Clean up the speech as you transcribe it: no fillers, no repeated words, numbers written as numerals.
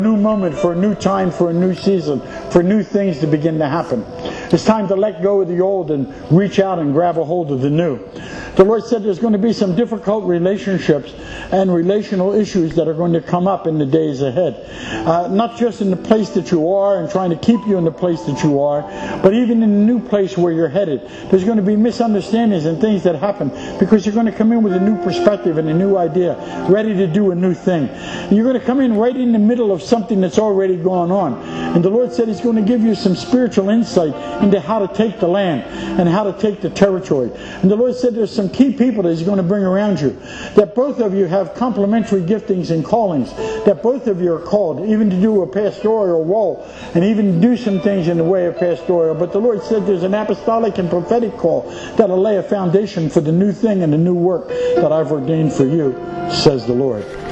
New moment, for a new time, for a new season, for new things to begin to happen. It's time to let go of the old and reach out and grab a hold of the new. The Lord said there's going to be some difficult relationships and relational issues that are going to come up in the days ahead. Not just in the place that you are and trying to keep you in the place that you are, but even in the new place where you're headed. There's going to be misunderstandings and things that happen because you're going to come in with a new perspective and a new idea, ready to do a new thing. And you're going to come in right in the middle of something that's already gone on. And the Lord said He's going to give you some spiritual insight into how to take the land and how to take the territory. And the Lord said there's some key people that He's going to bring around you. That both of you have complementary giftings and callings. That both of you are called, even to do a pastoral role, and even do some things in the way of pastoral. But the Lord said there's an apostolic and prophetic call that'll lay a foundation for the new thing and the new work that I've ordained for you, says the Lord.